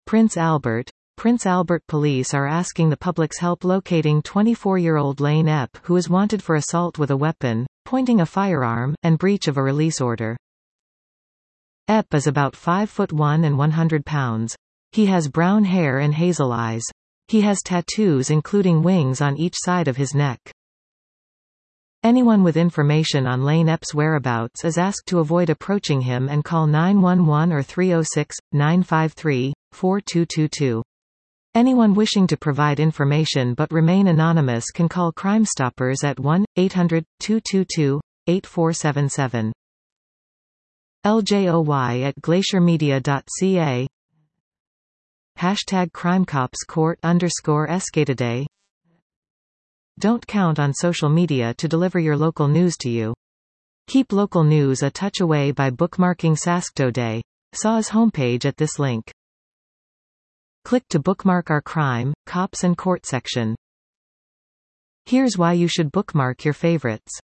Prince Albert. Prince Albert police are asking the public's help locating 24-year-old Lane Epp, who is wanted for assault with a weapon, pointing a firearm, and breach of a release order. Epp is about 5'1" and 100 pounds. He has brown hair and hazel eyes. He has tattoos including wings on each side of his neck. Anyone with information on Lane Epp's whereabouts is asked to avoid approaching him and call 911 or 306-953-4222. Anyone wishing to provide information but remain anonymous can call Crime Stoppers at 1-800-222-8477. LJOY@glaciermedia.ca #CrimeCopsCourt_Escatoday. Don't count on social media to deliver your local news to you. Keep local news a touch away by bookmarking Saskatoday. SAW's homepage at this link. Click to bookmark our crime, cops and court section. Here's why you should bookmark your favorites.